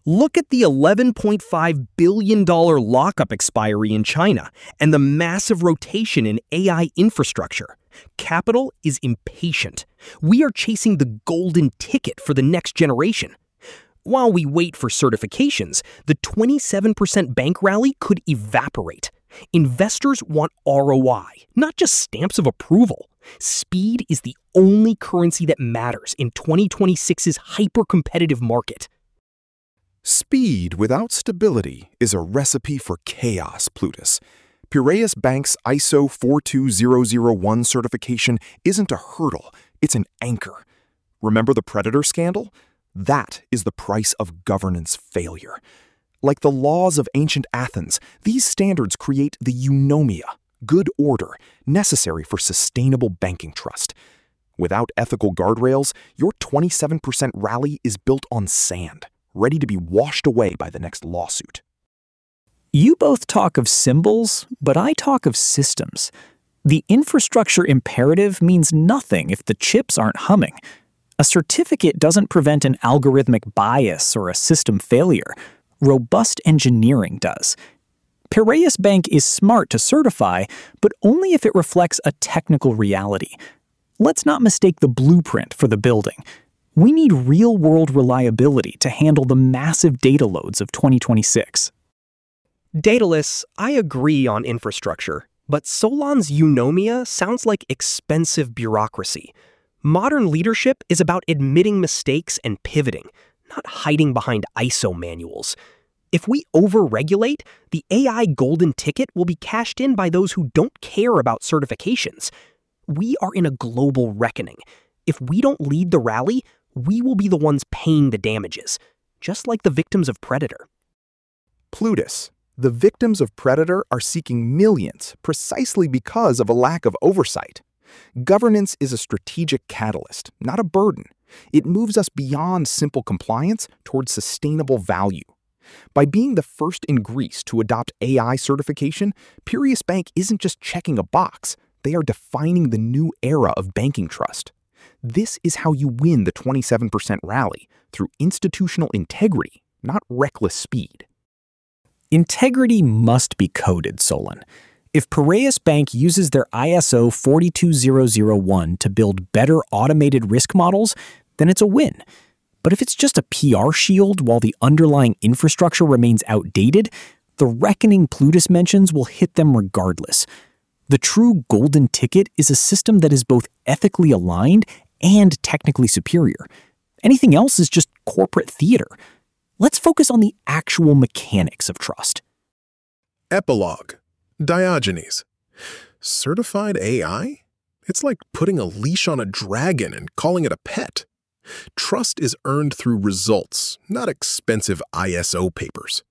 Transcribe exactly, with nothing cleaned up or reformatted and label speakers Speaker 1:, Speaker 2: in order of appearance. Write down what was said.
Speaker 1: Look at the eleven point five billion dollars lockup expiry in China and the massive rotation in A I infrastructure. Capital is impatient. We are chasing the golden ticket for the next generation. While we wait for certifications, the twenty-seven percent bank rally could evaporate. Investors want R O I, not just stamps of approval. Speed is the only currency that matters in twenty twenty-six's hyper-competitive market.
Speaker 2: Speed without stability is a recipe for chaos, Plutus. Piraeus Bank's I S O four two zero zero one certification isn't a hurdle, it's an anchor. Remember the Predator scandal? That is the price of governance failure. Like the laws of ancient Athens, these standards create the eunomia, good order, necessary for sustainable banking trust. Without ethical guardrails, your twenty-seven percent rally is built on sand, ready to be washed away by the next lawsuit.
Speaker 3: You both talk of symbols, but I talk of systems. The infrastructure imperative means nothing if the chips aren't humming. A certificate doesn't prevent an algorithmic bias or a system failure. Robust engineering does. Piraeus Bank is smart to certify, but only if it reflects a technical reality. Let's not mistake the blueprint for the building. We need real-world reliability to handle the massive data loads of twenty twenty-six.
Speaker 1: Daedalus, I agree on infrastructure, but Solon's eunomia sounds like expensive bureaucracy. Modern leadership is about admitting mistakes and pivoting, not hiding behind I S O manuals. If we over-regulate, the A I golden ticket will be cashed in by those who don't care about certifications. We are in a global reckoning. If we don't lead the rally, we will be the ones paying the damages, just like the victims of Predator.
Speaker 2: Plutus, the victims of Predator are seeking millions precisely because of a lack of oversight. Governance is a strategic catalyst, not a burden. It moves us beyond simple compliance towards sustainable value. By being the first in Greece to adopt A I certification, Piraeus Bank isn't just checking a box, they are defining the new era of banking trust. This is how you win the twenty-seven percent rally, through institutional integrity, not reckless speed.
Speaker 3: Integrity must be coded, Solon. If Piraeus Bank uses their I S O four two zero zero one to build better automated risk models, then it's a win. But if it's just a P R shield while the underlying infrastructure remains outdated, the reckoning Plutus mentions will hit them regardless. The true golden ticket is a system that is both ethically aligned and technically superior. Anything else is just corporate theater. Let's focus on the actual mechanics of trust.
Speaker 4: Epilogue. Diogenes. Certified A I? It's like putting a leash on a dragon and calling it a pet. Trust is earned through results, not expensive I S O papers.